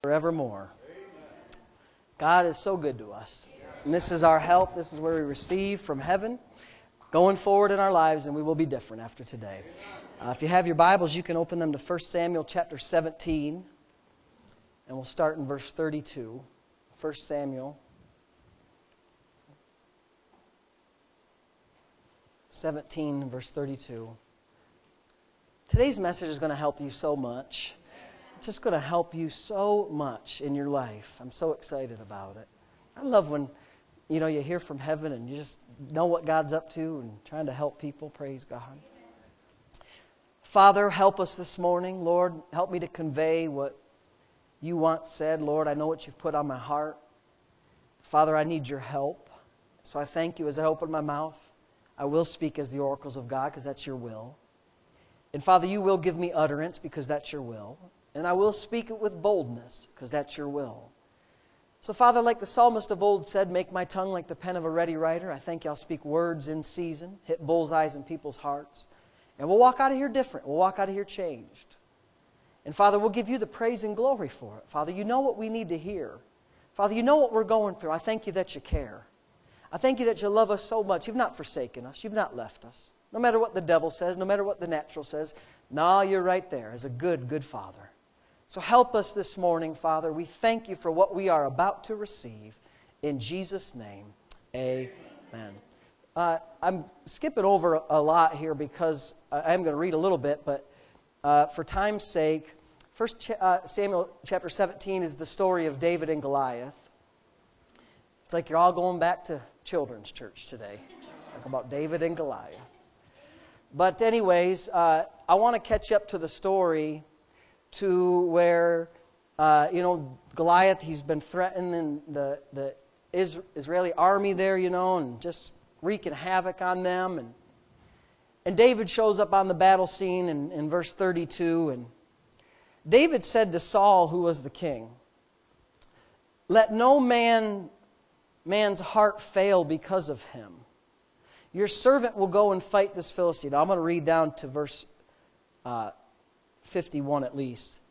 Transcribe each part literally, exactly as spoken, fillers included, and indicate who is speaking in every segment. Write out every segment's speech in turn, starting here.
Speaker 1: forevermore. God is so good to us. And this is our help. This is where we receive from heaven going forward in our lives, and we will be different after today. Uh, if you have your Bibles, you can open them to First Samuel chapter seventeen, and we'll start in verse thirty-two. First Samuel seventeen, verse thirty-two. Today's message is going to help you so much. It's just going to help you so much in your life. I'm so excited about it. I love when, you know, you hear from heaven and you just know what God's up to and trying to help people. Praise God. Father, help us this morning. Lord, help me to convey what you want said. Lord, I know what you've put on my heart. Father, I need your help. So I thank you as I open my mouth. I will speak as the oracles of God because that's your will. And Father, you will give me utterance because that's your will. And I will speak it with boldness because that's your will. So Father, like the psalmist of old said, make my tongue like the pen of a ready writer. I thank you I'll speak words in season, hit bullseyes in people's hearts. And we'll walk out of here different. We'll walk out of here changed. And Father, we'll give you the praise and glory for it. Father, you know what we need to hear. Father, you know what we're going through. I thank you that you care. I thank you that you love us so much. You've not forsaken us. You've not left us. No matter what the devil says, no matter what the natural says, no, you're right there as a good, good Father. So help us this morning, Father. We thank you for what we are about to receive. In Jesus' name, amen. Uh, I'm skipping over a lot here because I am going to read a little bit, but uh, for time's sake, First Ch- uh, Samuel chapter seventeen is the story of David and Goliath. It's like you're all going back to children's church today. Talk about David and Goliath. But anyways, uh, I want to catch up to the story to where, uh, you know, Goliath, he's been threatening the, the Is- Israeli army there, you know, and just wreaking havoc on them. And and David shows up on the battle scene in, in verse thirty-two. And David said to Saul, who was the king, let no man man's heart fail because of him. Your servant will go and fight this Philistine. Now, I'm going to read down to verse uh, fifty-one at least.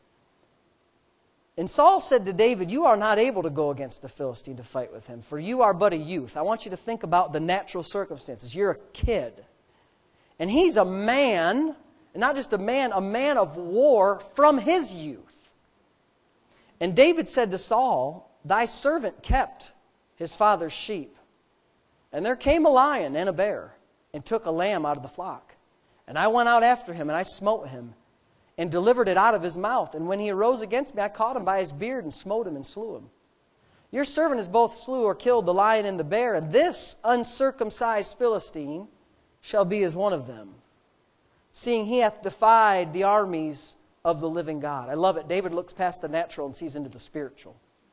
Speaker 1: And Saul said to David, you are not able to go against the Philistine to fight with him, for you are but a youth. I want you to think about the natural circumstances. You're a kid. And he's a man, and not just a man, a man of war from his youth. And David said to Saul, thy servant kept his father's sheep. And there came a lion and a bear, and took a lamb out of the flock. And I went out after him, and I smote him, and delivered it out of his mouth. And when he arose against me, I caught him by his beard, and smote him, and slew him. Your servant has both slew or killed the lion and the bear, and this uncircumcised Philistine shall be as one of them, seeing he hath defied the armies of the living God. I love it. David looks past the natural and sees into the spiritual.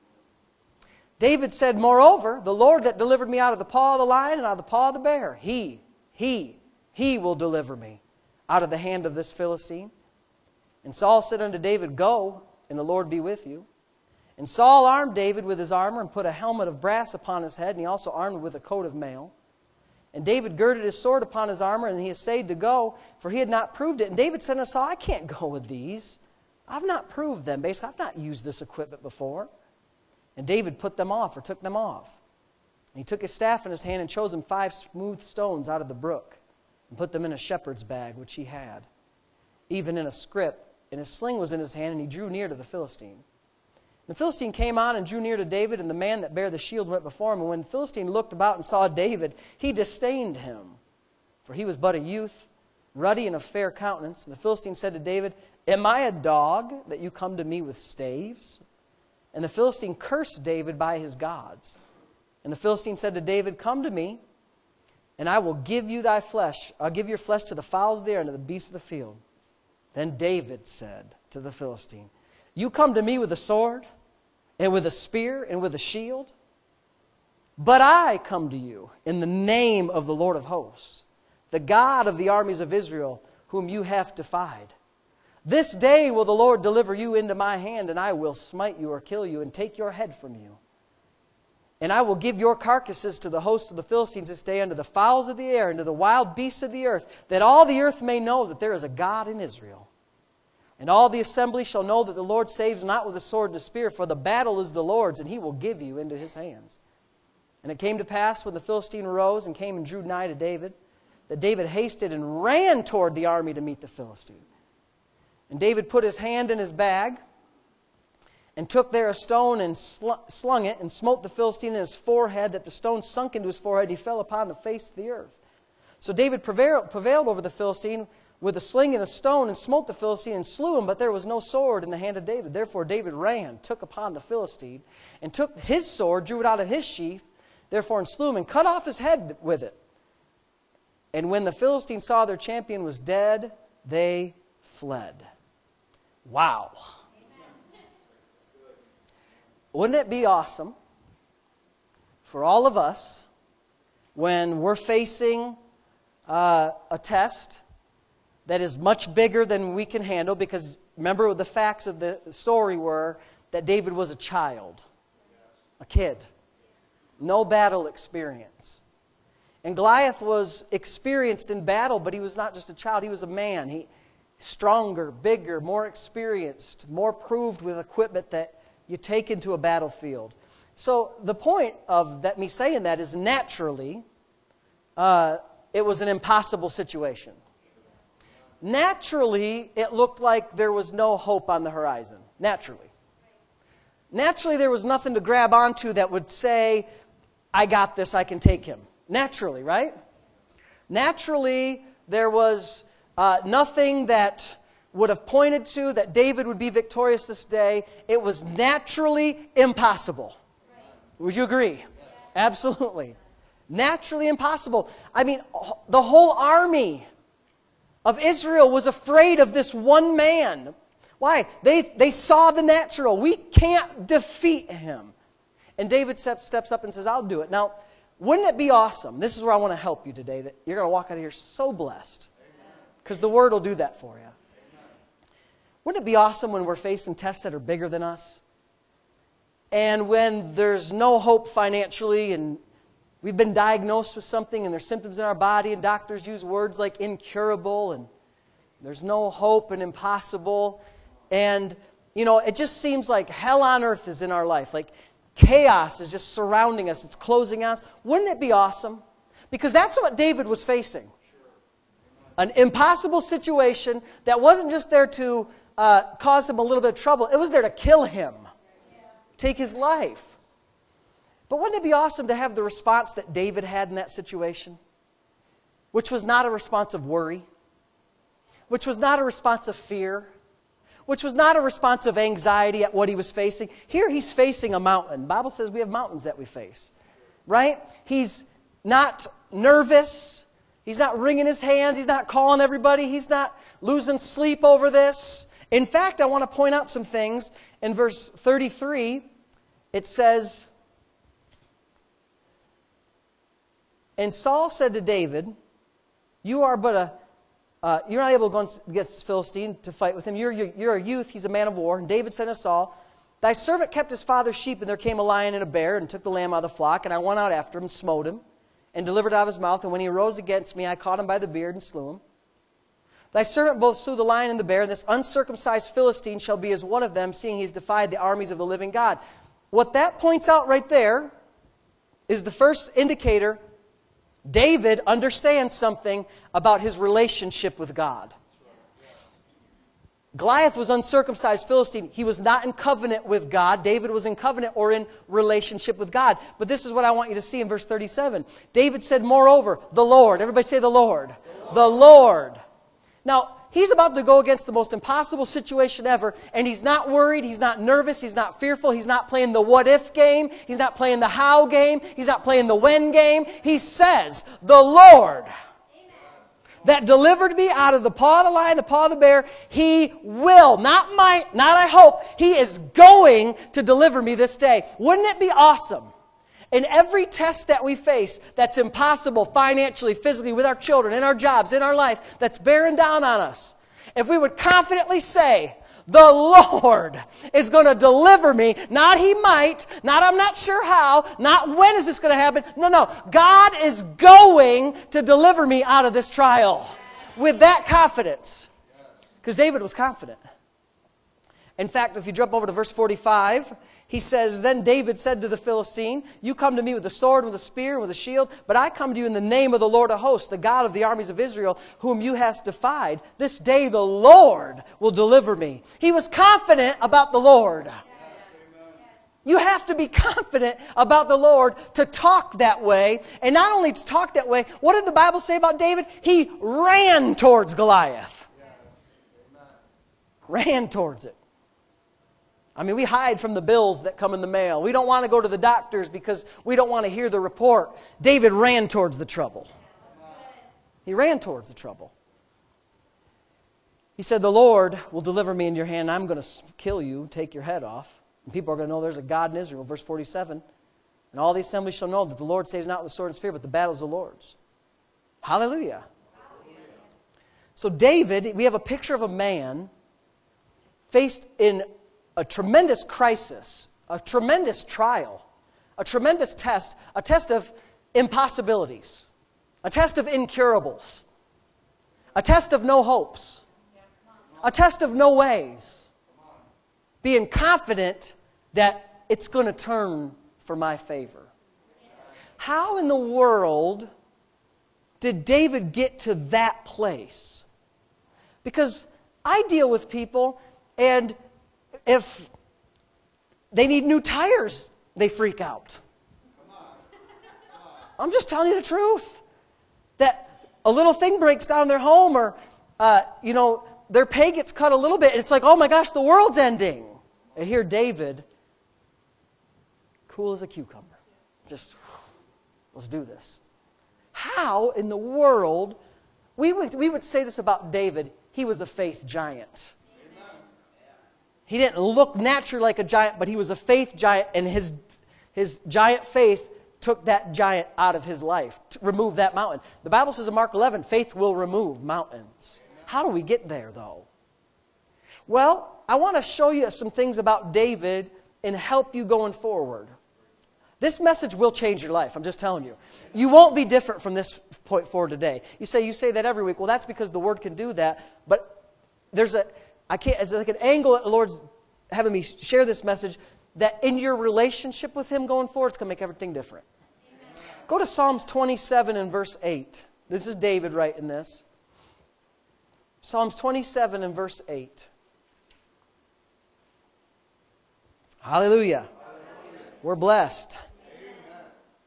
Speaker 1: David said, moreover, the Lord that delivered me out of the paw of the lion and out of the paw of the bear, he, he, he will deliver me out of the hand of this Philistine. And Saul said unto David, go, and the Lord be with you. And Saul armed David with his armor and put a helmet of brass upon his head, and he also armed him with a coat of mail. And David girded his sword upon his armor, and he essayed to go, for he had not proved it. And David said to Saul, I can't go with these. I've not proved them. Basically, I've not used this equipment before. And David put them off, or took them off. And he took his staff in his hand and chose him five smooth stones out of the brook, and put them in a shepherd's bag, which he had, even in a scrip. And his sling was in his hand, and he drew near to the Philistine. The Philistine came on and drew near to David, and the man that bare the shield went before him. And when the Philistine looked about and saw David, he disdained him, for he was but a youth, ruddy and of fair countenance. And the Philistine said to David, am I a dog that you come to me with staves? And the Philistine cursed David by his gods. And the Philistine said to David, come to me, and I will give you thy flesh. I'll give your flesh to the fowls of the air and to the beasts of the field. Then David said to the Philistine, you come to me with a sword, and with a spear, and with a shield? But I come to you in the name of the Lord of hosts, the God of the armies of Israel, whom you have defied. This day will the Lord deliver you into my hand, and I will smite you or kill you and take your head from you. And I will give your carcasses to the hosts of the Philistines this day, unto the fowls of the air, and to the wild beasts of the earth, that all the earth may know that there is a God in Israel. And all the assembly shall know that the Lord saves not with the sword and the spear, for the battle is the Lord's, and He will give you into His hands. And it came to pass, when the Philistine arose and came and drew nigh to David, that David hasted and ran toward the army to meet the Philistine. And David put his hand in his bag, and took there a stone and sl- slung it, and smote the Philistine in his forehead, that the stone sunk into his forehead, he fell upon the face of the earth. So David prevailed, prevailed over the Philistine with a sling and a stone, and smote the Philistine and slew him, but there was no sword in the hand of David. Therefore David ran, took upon the Philistine, and took his sword, drew it out of his sheath, therefore and slew him, and cut off his head with it. And when the Philistines saw their champion was dead, they fled. Wow. Wouldn't it be awesome for all of us when we're facing uh, a test that is much bigger than we can handle? Because remember, the facts of the story were that David was a child, a kid, no battle experience. And Goliath was experienced in battle, but he was not just a child, he was a man. He stronger, bigger, more experienced, more proved with equipment that you take into a battlefield. So the point of that me saying that is naturally, uh, it was an impossible situation. Naturally, it looked like there was no hope on the horizon. Naturally. Naturally, there was nothing to grab onto that would say, I got this, I can take him. Naturally, right? Naturally, there was uh, nothing that would have pointed to that David would be victorious this day. It was naturally impossible. Would you agree? Absolutely. Naturally impossible. I mean, the whole army of Israel was afraid of this one man. Why? They, they saw the natural. We can't defeat him. And David step, steps up and says, I'll do it. Now, wouldn't it be awesome? This is where I want to help you today, that you're going to walk out of here so blessed. Because the Word will do that for you. Wouldn't it be awesome when we're facing tests that are bigger than us? And when there's no hope financially, and we've been diagnosed with something, and there's symptoms in our body, and doctors use words like incurable, and there's no hope and impossible. And, you know, it just seems like hell on earth is in our life. Like chaos is just surrounding us. It's closing on us. Wouldn't it be awesome? Because that's what David was facing. An impossible situation that wasn't just there to uh, cause him a little bit of trouble. It was there to kill him. Take his life. But wouldn't it be awesome to have the response that David had in that situation? Which was not a response of worry. Which was not a response of fear. Which was not a response of anxiety at what he was facing. Here he's facing a mountain. The Bible says we have mountains that we face. Right? He's not nervous. He's not wringing his hands. He's not calling everybody. He's not losing sleep over this. In fact, I want to point out some things. In verse thirty-three, it says, and Saul said to David, you are but a, uh, you're not able to go against this Philistine to fight with him. You're, you're, you're a youth, he's a man of war. And David said to Saul, thy servant kept his father's sheep, and there came a lion and a bear, and took the lamb out of the flock, and I went out after him, and smote him, and delivered it out of his mouth. And when he arose against me, I caught him by the beard and slew him. Thy servant both slew the lion and the bear, and this uncircumcised Philistine shall be as one of them, seeing he has defied the armies of the living God. What that points out right there is the first indicator. David understands something about his relationship with God. Goliath was uncircumcised Philistine. He was not in covenant with God. David was in covenant or in relationship with God. But this is what I want you to see in verse thirty-seven. David said, moreover, the Lord. Everybody say the Lord. The Lord. The Lord. Now, he's about to go against the most impossible situation ever, and he's not worried, he's not nervous, he's not fearful, he's not playing the what-if game, he's not playing the how game, he's not playing the when game. He says, the Lord that delivered me out of the paw of the lion, the paw of the bear, He will, not might, not I hope, He is going to deliver me this day. Wouldn't it be awesome? In every test that we face that's impossible financially, physically, with our children, in our jobs, in our life, that's bearing down on us, if we would confidently say, the Lord is going to deliver me, not He might, not I'm not sure how, not when is this going to happen. No, no. God is going to deliver me out of this trial. With that confidence. Because David was confident. In fact, if you jump over to verse forty-five, he says, Then David said to the Philistine, You come to me with a sword, and with a spear, and with a shield, but I come to you in the name of the Lord of hosts, the God of the armies of Israel, whom you hast defied. This day the Lord will deliver me. He was confident about the Lord. You have to be confident about the Lord to talk that way. And not only to talk that way, what did the Bible say about David? He ran towards Goliath. Ran towards it. I mean, we hide from the bills that come in the mail. We don't want to go to the doctors because we don't want to hear the report. David ran towards the trouble. He ran towards the trouble. He said, The Lord will deliver me in your hand. I'm going to kill you, take your head off. And people are going to know there's a God in Israel. Verse forty-seven. And all the assembly shall know that the Lord saves not with sword and spear, but the battle is the Lord's. Hallelujah. Hallelujah. So David, we have a picture of a man faced in a tremendous crisis, a tremendous trial, a tremendous test, a test of impossibilities, a test of incurables, a test of no hopes, a test of no ways, being confident that it's going to turn for my favor. How in the world did David get to that place? Because I deal with people, and if they need new tires, they freak out. I'm just telling you the truth. That a little thing breaks down in their home, or, uh, you know, their pay gets cut a little bit, and it's like, oh my gosh, the world's ending. And here David, cool as a cucumber. Just, let's do this. How in the world, we would, we would say this about David, he was a faith giant. He didn't look naturally like a giant, but he was a faith giant, and his, his giant faith took that giant out of his life, to remove that mountain. The Bible says in Mark eleven, faith will remove mountains. How do we get there, though? Well, I want to show you some things about David and help you going forward. This message will change your life, I'm just telling you. You won't be different from this point forward today. You say, you say that every week. Well, that's because the Word can do that, but there's a... I can't, as like an angle that the Lord's having me share this message, that in your relationship with Him going forward, it's going to make everything different. Amen. Go to Psalms twenty-seven and verse eight. This is David writing this. Psalms twenty-seven and verse eight. Hallelujah. Hallelujah. We're blessed. Amen.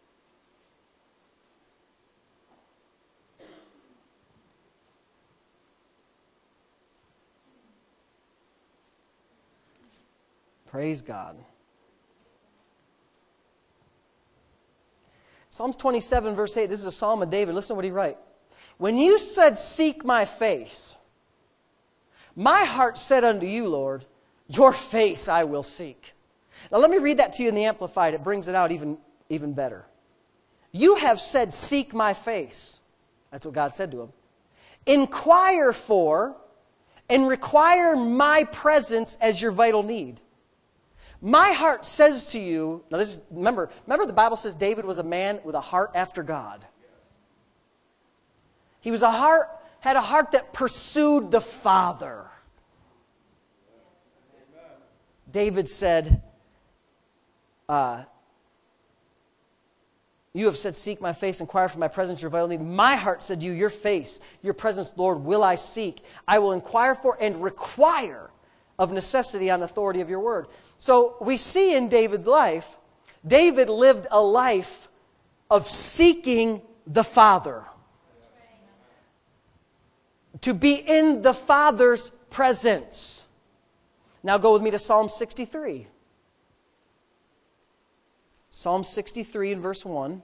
Speaker 1: Praise God. Psalms twenty-seven, verse eight. This is a psalm of David. Listen to what he writes. When you said, Seek my face, my heart said unto you, Lord, your face I will seek. Now let me read that to you in the Amplified. It brings it out even, even better. You have said, Seek my face. That's what God said to him. Inquire for and require my presence as your vital need. My heart says to you, now this is, remember, remember the Bible says David was a man with a heart after God. He was a heart, had a heart that pursued the Father. David said, uh, you have said, Seek my face, inquire for my presence, your vital need. My heart said to you, Your face, your presence, Lord, will I seek. I will inquire for and require of necessity on the authority of your word. So we see in David's life, David lived a life of seeking the Father. To be in the Father's presence. Now go with me to Psalm sixty-three. Psalm sixty-three and verse one.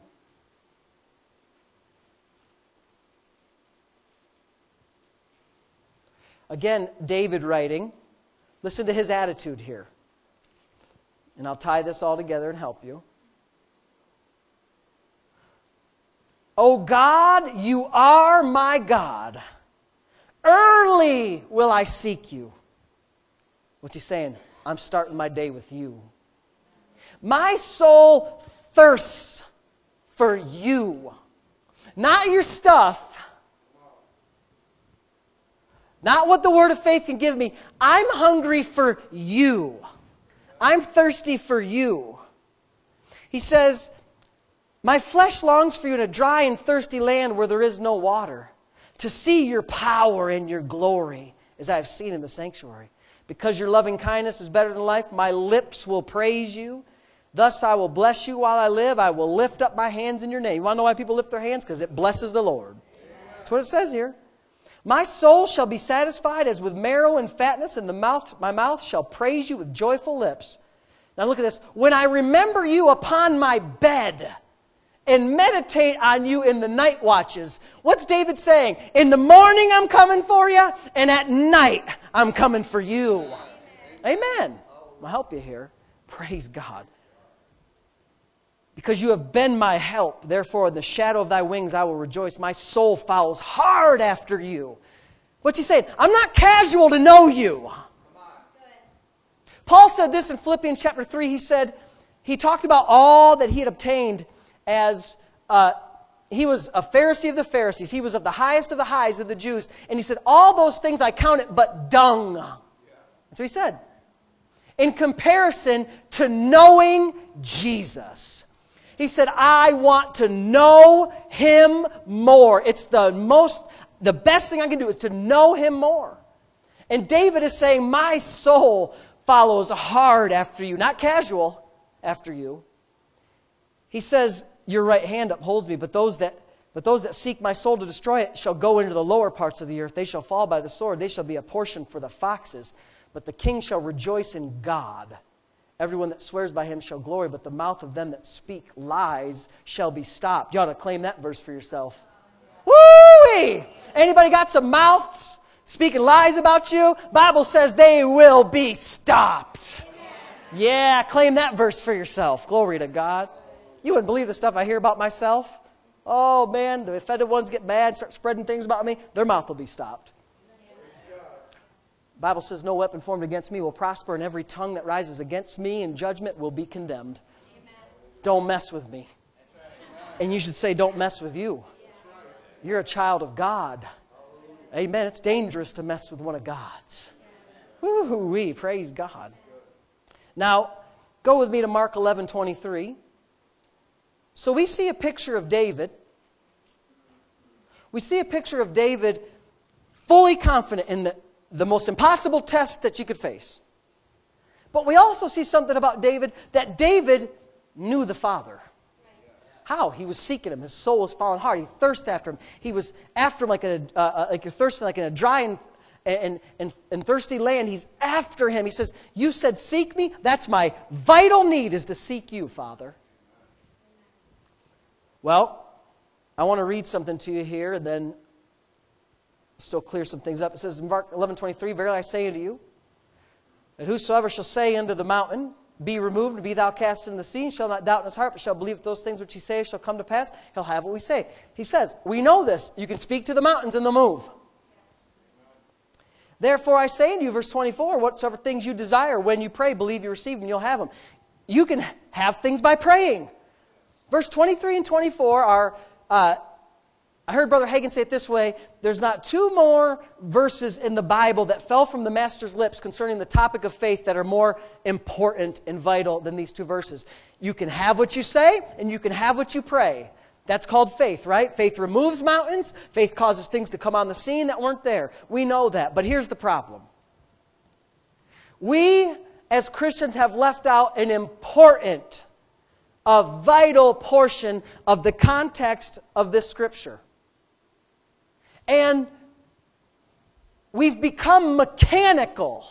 Speaker 1: Again, David writing. Listen to his attitude here. And I'll tie this all together and help you. O God, you are my God. Early will I seek you. What's he saying? I'm starting my day with you. My soul thirsts for you. Not your stuff. Not what the word of faith can give me. I'm hungry for you. I'm thirsty for you. He says, my flesh longs for you in a dry and thirsty land where there is no water, to see your power and your glory, as I have seen in the sanctuary. Because your loving kindness is better than life, my lips will praise you. Thus I will bless you while I live. I will lift up my hands in your name. You want to know why people lift their hands? Because it blesses the Lord. That's what it says here. My soul shall be satisfied as with marrow and fatness, and the mouth, my mouth shall praise you with joyful lips. Now look at this. When I remember you upon my bed and meditate on you in the night watches. What's David saying? In the morning I'm coming for you, and at night I'm coming for you. Amen. Amen. I'll help you here. Praise God. Because you have been my help, therefore in the shadow of thy wings I will rejoice. My soul follows hard after you. What's he saying? I'm not casual to know you. Paul said this in Philippians chapter three. He said, he talked about all that he had obtained as uh, he was a Pharisee of the Pharisees. He was of the highest of the highs of the Jews. And he said, all those things I count it but dung. That's what he said. In comparison to knowing Jesus. He said, I want to know Him more. It's the most, the best thing I can do is to know Him more. And David is saying, my soul follows hard after you. Not casual, after you. He says, your right hand upholds me, but those that but those that seek my soul to destroy it shall go into the lower parts of the earth. They shall fall by the sword. They shall be a portion for the foxes. But the king shall rejoice in God. Everyone that swears by Him shall glory, but the mouth of them that speak lies shall be stopped. You ought to claim that verse for yourself. Woo-wee! Anybody got some mouths speaking lies about you? Bible says they will be stopped. Yeah, claim that verse for yourself. Glory to God. You wouldn't believe the stuff I hear about myself. Oh man, the offended ones get mad, start spreading things about me. Their mouth will be stopped. The Bible says, no weapon formed against me will prosper, and every tongue that rises against me in judgment will be condemned. Amen. Don't mess with me. And you should say, don't mess with you. You're a child of God. Amen. It's dangerous to mess with one of God's. Woo-wee, praise God. Now, go with me to Mark eleven twenty-three. So we see a picture of David. We see a picture of David fully confident in the The most impossible test that you could face. But we also see something about David, that David knew the Father. How? He was seeking Him. His soul was falling hard. He thirsted after Him. He was after Him like, in a, uh, like you're thirsting like in a dry and, and, and, and thirsty land. He's after Him. He says, you said seek me? That's my vital need, is to seek you, Father. Well, I want to read something to you here, and then still clear some things up. It says in Mark eleven twenty-three, verily I say unto you, that whosoever shall say unto the mountain, be removed, and be thou cast into the sea, and shall not doubt in his heart, but shall believe that those things which he saith shall come to pass, he'll have what we say. He says, we know this. You can speak to the mountains and they'll move. Therefore I say unto you, verse twenty-four, whatsoever things you desire, when you pray, believe you receive them, you'll have them. You can have things by praying. Verse twenty-three and twenty-four are... Uh, I heard Brother Hagin say it this way, there's not two more verses in the Bible that fell from the Master's lips concerning the topic of faith that are more important and vital than these two verses. You can have what you say, and you can have what you pray. That's called faith, right? Faith removes mountains. Faith causes things to come on the scene that weren't there. We know that. But here's the problem. We, as Christians, have left out an important, a vital portion of the context of this Scripture. And we've become mechanical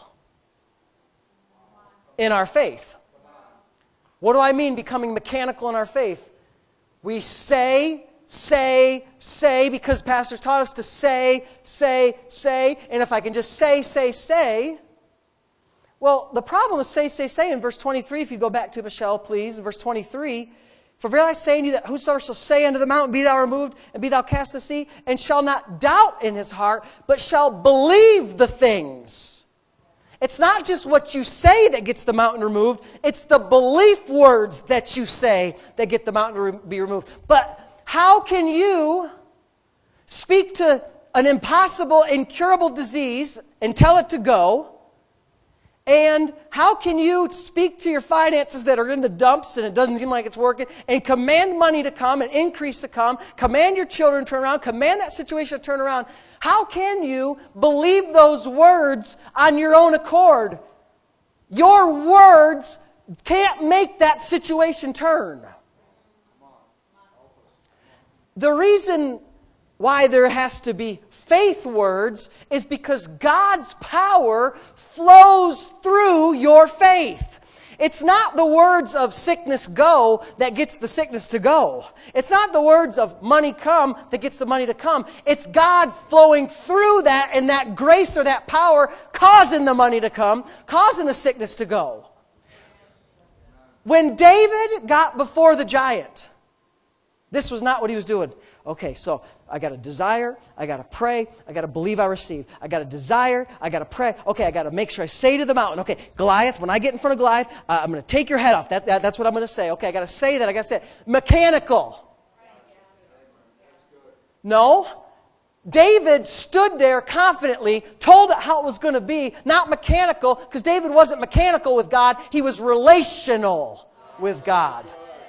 Speaker 1: in our faith. What do I mean becoming mechanical in our faith? We say, say, say, because pastors taught us to say, say, say, and if I can just say, say, say, well, the problem with say, say, say in verse twenty-three, if you go back to Michelle, please, in verse twenty-three, for verily I say unto you that whosoever shall say unto the mountain, be thou removed, and be thou cast to the sea, and shall not doubt in his heart, but shall believe the things. It's not just what you say that gets the mountain removed, it's the belief words that you say that get the mountain to be removed. But how can you speak to an impossible, incurable disease and tell it to go? And how can you speak to your finances that are in the dumps and it doesn't seem like it's working and command money to come and increase to come, command your children to turn around, command that situation to turn around? How can you believe those words on your own accord? Your words can't make that situation turn. The reason why there has to be faith words is because God's power flows through your faith. It's not the words of sickness go that gets the sickness to go. It's not the words of money come that gets the money to come. It's God flowing through that and that grace or that power causing the money to come, causing the sickness to go. When David got before the giant, this was not what he was doing. Okay, so I got to desire, I got to pray, I got to believe I receive. I got to desire, I got to pray. Okay, I got to make sure I say to the mountain, okay, Goliath, when I get in front of Goliath, uh, I'm going to take your head off. That, that, that's what I'm going to say. Okay, I got to say that, I got to say it. Mechanical. No. David stood there confidently, told it how it was going to be, not mechanical, because David wasn't mechanical with God, he was relational with God.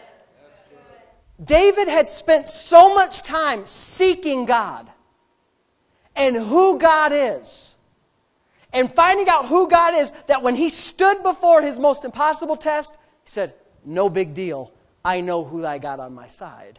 Speaker 1: David had spent so much time seeking God and who God is and finding out who God is that when he stood before his most impossible test, he said, no big deal. I know who I got on my side.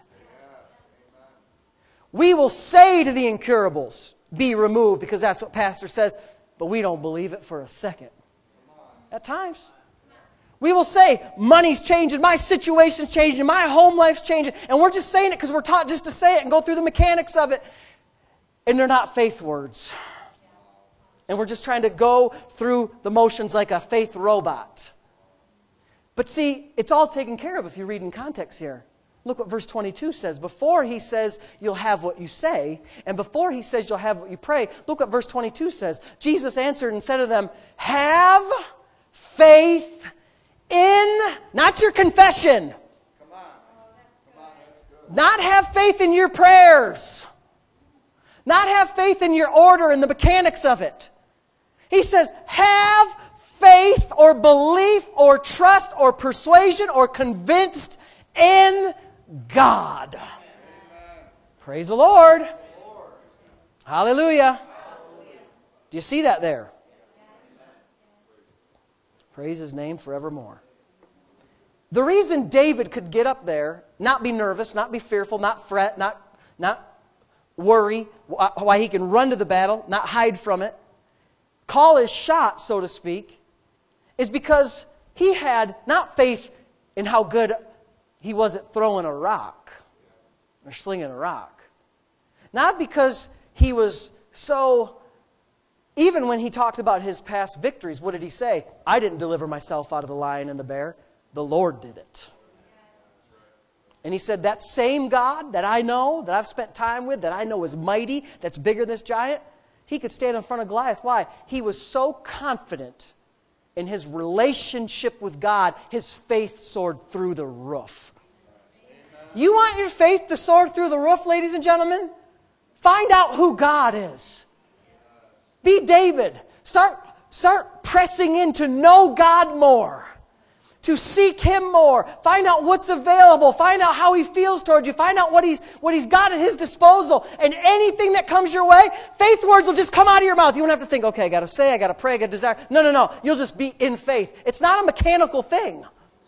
Speaker 1: We will say to the incurables, be removed, because that's what Pastor says, but we don't believe it for a second. At times. We will say, money's changing, my situation's changing, my home life's changing, and we're just saying it because we're taught just to say it and go through the mechanics of it. And they're not faith words. And we're just trying to go through the motions like a faith robot. But see, it's all taken care of if you read in context here. Look what verse twenty-two says. Before he says, you'll have what you say, and before he says, you'll have what you pray, look what verse twenty-two says. Jesus answered and said to them, have faith in, not your confession. Come on. Come on, that's good. Not have faith in your prayers. Not have faith in your order and the mechanics of it. He says, have faith or belief or trust or persuasion or convinced in God. Amen. Praise the Lord. Lord. Hallelujah. Hallelujah. Do you see that there? Praise His name forevermore. The reason David could get up there, not be nervous, not be fearful, not fret, not, not worry, why he can run to the battle, not hide from it, call his shot, so to speak, is because he had not faith in how good he was at throwing a rock or slinging a rock. Not because he was so... Even when he talked about his past victories, what did he say? I didn't deliver myself out of the lion and the bear. The Lord did it. And he said, that same God that I know, that I've spent time with, that I know is mighty, that's bigger than this giant, he could stand in front of Goliath. Why? He was so confident in his relationship with God, his faith soared through the roof. You want your faith to soar through the roof, ladies and gentlemen? Find out who God is. Be David. Start, start pressing in to know God more. To seek Him more. Find out what's available. Find out how He feels towards you. Find out what He's, what he's got at His disposal. And anything that comes your way, faith words will just come out of your mouth. You don't have to think, okay, I got to say, I got to pray, I got to desire. No, no, no. You'll just be in faith. It's not a mechanical thing.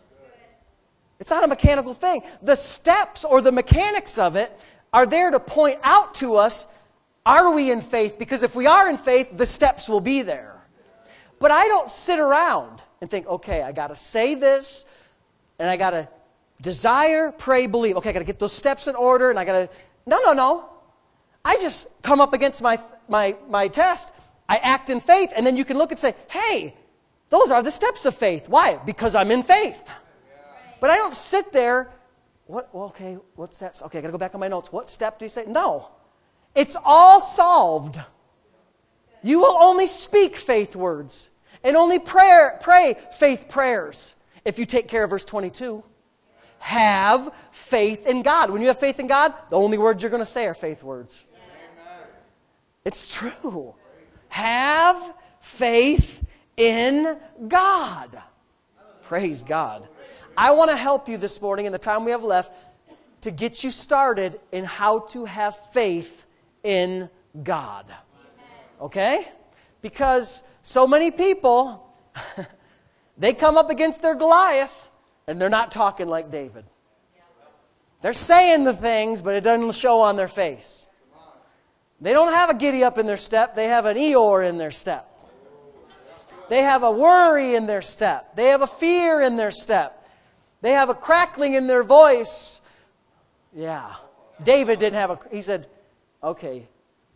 Speaker 1: It's not a mechanical thing. The steps or the mechanics of it are there to point out to us, are we in faith? Because if we are in faith, the steps will be there. But I don't sit around and think, okay, I got to say this, and I got to desire, pray, believe. Okay, I got to get those steps in order, and I got to... No, no, no. I just come up against my, my, my test. I act in faith, and then you can look and say, hey, those are the steps of faith. Why? Because I'm in faith. But I don't sit there, what, well, okay, what's that? Okay, I got to go back on my notes. What step do you say? No. It's all solved. You will only speak faith words and only prayer, pray faith prayers if you take care of verse twenty-two. Have faith in God. When you have faith in God, the only words you're going to say are faith words. Amen. It's true. Have faith in God. Praise God. I want to help you this morning in the time we have left to get you started in how to have faith in God. Okay? Because so many people, they come up against their Goliath and they're not talking like David. They're saying the things, but it doesn't show on their face. They don't have a giddy up in their step. They have an Eeyore in their step. They have a worry in their step. They have a fear in their step. They have a crackling in their voice. Yeah. David didn't have a... He said, okay.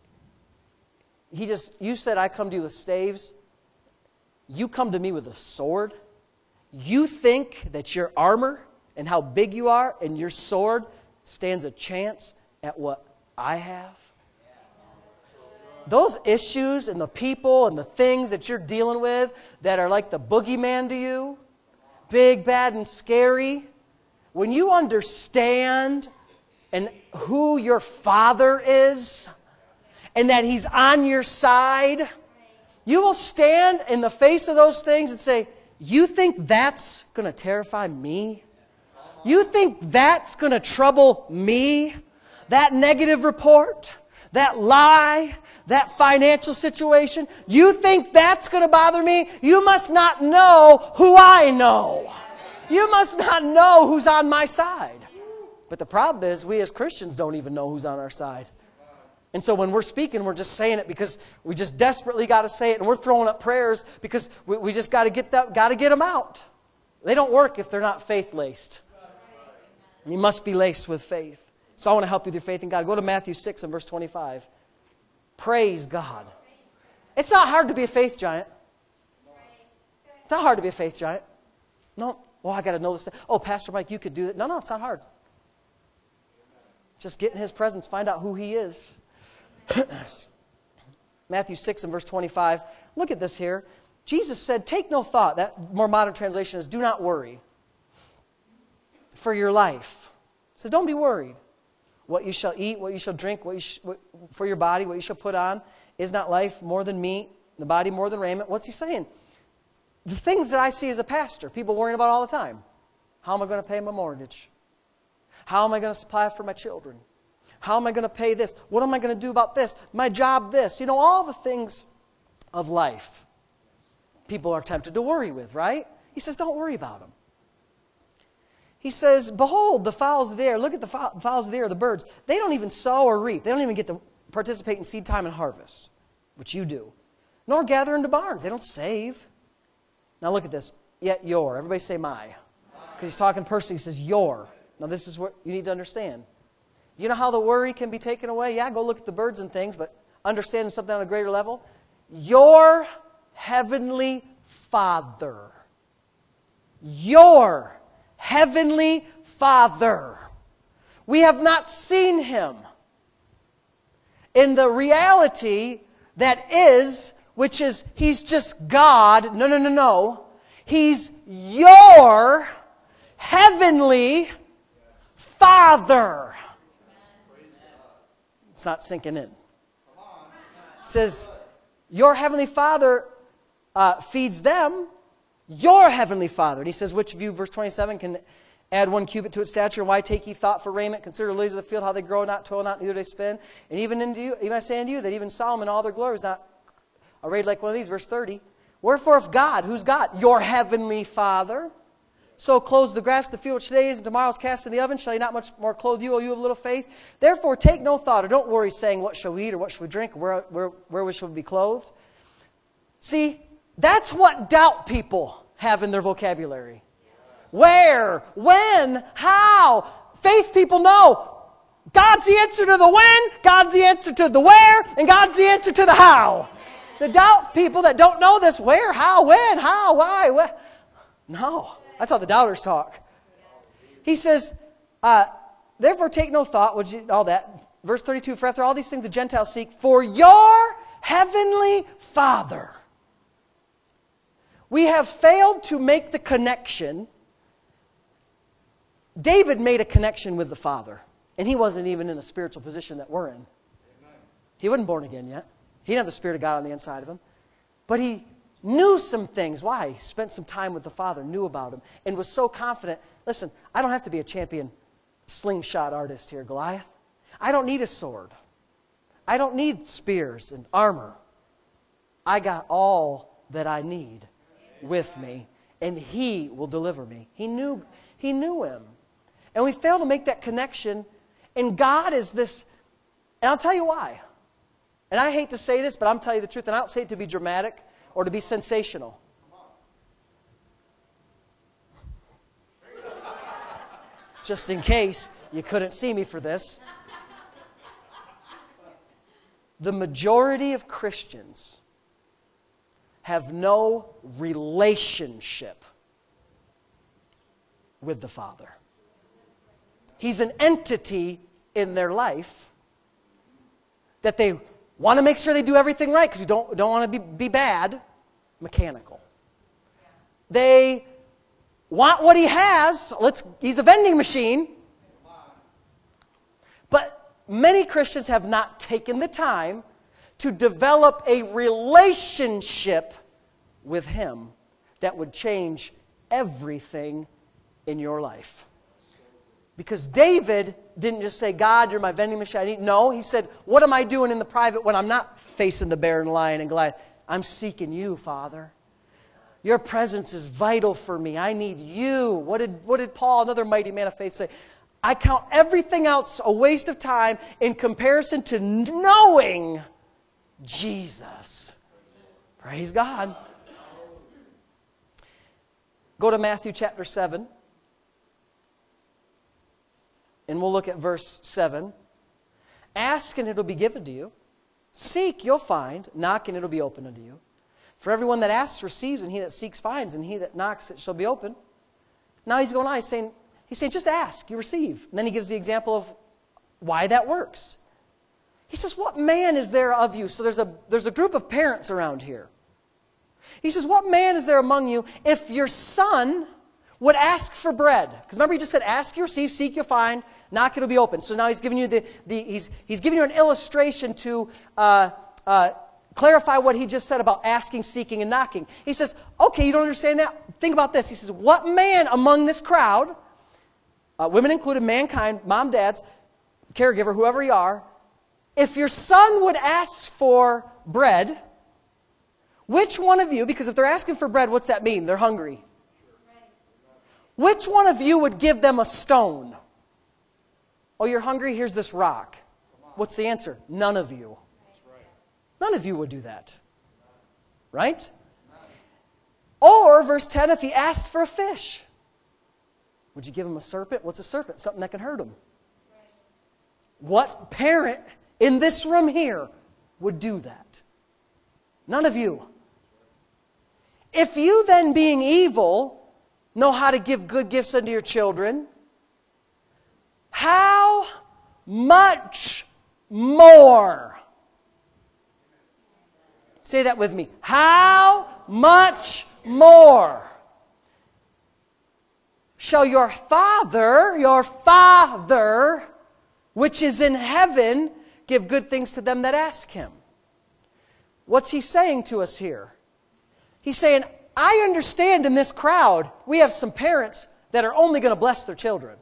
Speaker 1: He just... You said I come to you with staves. You come to me with a sword. You think that your armor and how big you are and your sword stands a chance at what I have? Those issues and the people and the things that you're dealing with that are like the boogeyman to you, big, bad, and scary, when you understand and who your Father is and that He's on your side, you will stand in the face of those things and say, you think that's going to terrify me? You think that's going to trouble me? That negative report? That lie? That financial situation? You think that's going to bother me? You must not know who I know. You must not know who's on my side. But the problem is we as Christians don't even know who's on our side. And so when we're speaking, we're just saying it because we just desperately got to say it, and we're throwing up prayers because we, we just got to get that, got to get them out. They don't work if they're not faith-laced. You must be laced with faith. So I want to help you with your faith in God. Go to Matthew six and verse twenty-five. Praise God. It's not hard to be a faith giant. It's not hard to be a faith giant. No. Oh, I got to know this. Oh, Pastor Mike, you could do that. No, no, it's not hard. Just get in His presence. Find out who He is. Matthew six and verse twenty-five. Look at this here. Jesus said, take no thought. That more modern translation is, do not worry for your life. It says, don't be worried. What you shall eat, what you shall drink, what you sh- what, for your body, what you shall put on. Is not life more than meat, the body more than raiment? What's He saying? The things that I see as a pastor, people worrying about all the time. How am I going to pay my mortgage? How am I going to supply for my children? How am I going to pay this? What am I going to do about this? My job, this. You know, all the things of life people are tempted to worry with, right? He says, don't worry about them. He says, behold, the fowls of the air. Look at the fowls of the air, the birds. They don't even sow or reap. They don't even get to participate in seed time and harvest, which you do. Nor gather into barns. They don't save. Now look at this. Yet your. Everybody say my. Because he's talking personally. He says your. Now this is what you need to understand. You know how the worry can be taken away? Yeah, go look at the birds and things, but understanding something on a greater level. Your heavenly Father. Your Heavenly Father. We have not seen Him in the reality that is, which is He's just God. No, no, no, no. He's your Heavenly Father. It's not sinking in. It says, your Heavenly Father uh, feeds them. Your Heavenly Father. And He says, which of you, verse twenty-seven, can add one cubit to its stature? And why take ye thought for raiment? Consider the lilies of the field, how they grow, not toil, not neither they spin. And even unto you, even I say unto you, that even Solomon in all their glory was not arrayed like one of these. Verse thirty. Wherefore if God, who's God? Your Heavenly Father, so clothes the grass of the field which today is and tomorrow is cast in the oven, shall He not much more clothe you, O you of little faith? Therefore take no thought, or don't worry, saying, what shall we eat, or what shall we drink, or where, where, where we shall be clothed? See, that's what doubt people have in their vocabulary. Where? When? How? Faith people know. God's the answer to the when, God's the answer to the where, and God's the answer to the how. The doubt people that don't know this, where, how, when, how, why, when. No, that's how the doubters talk. He says, uh, therefore take no thought, which all that. Verse thirty-two, for after all these things the Gentiles seek, for your Heavenly Father. We have failed to make the connection. David made a connection with the Father. And he wasn't even in the spiritual position that we're in. He wasn't born again yet. He didn't have the Spirit of God on the inside of him. But he knew some things. Why? He spent some time with the Father, knew about him, and was so confident. Listen, I don't have to be a champion slingshot artist here, Goliath. I don't need a sword. I don't need spears and armor. I got all that I need with me, and He will deliver me. He knew, he knew him. And we fail to make that connection, and God is this, and I'll tell you why. And I hate to say this, but I'm telling you the truth, and I don't say it to be dramatic or to be sensational. Just in case you couldn't see me for this. The majority of Christians have no relationship with the Father. He's an entity in their life that they want to make sure they do everything right because you don't, don't want to be, be bad, mechanical. They want what he has. Let's, he's a vending machine. But many Christians have not taken the time to develop a relationship with him that would change everything in your life. Because David didn't just say, God, you're my vending machine. I need. No, he said, what am I doing in the private when I'm not facing the bear and lion and Goliath? I'm seeking you, Father. Your presence is vital for me. I need you. What did, what did Paul, another mighty man of faith, say? I count everything else a waste of time in comparison to knowing Jesus. Praise God. Go to Matthew chapter seven. And we'll look at verse seven. Ask and it will be given to you. Seek, you'll find. Knock and it will be open unto you. For everyone that asks receives, and he that seeks finds, and he that knocks it shall be open. Now he's going on, he's saying, he's saying, just ask, you receive. And then he gives the example of why that works. He says, what man is there of you? So there's a, there's a group of parents around here. He says, what man is there among you if your son would ask for bread? Because remember he just said, ask, you receive, seek, you find, knock, it'll be open. So now he's giving you the, the he's, he's giving you an illustration to uh, uh, clarify what he just said about asking, seeking, and knocking. He says, okay, you don't understand that? Think about this. He says, what man among this crowd, uh, women included, mankind, mom, dads, caregiver, whoever you are, if your son would ask for bread, which one of you, because if they're asking for bread, what's that mean? They're hungry. Which one of you would give them a stone? Oh, you're hungry? Here's this rock. What's the answer? None of you. None of you would do that. Right? Or, verse ten, if he asked for a fish, would you give him a serpent? What's a serpent? Something that can hurt him. What parent in this room here would do that? None of you. If you then, being evil, know how to give good gifts unto your children, how much more? Say that with me. How much more shall your Father, your Father, which is in heaven, give good things to them that ask Him? What's He saying to us here? He's saying, I understand in this crowd, we have some parents that are only going to bless their children.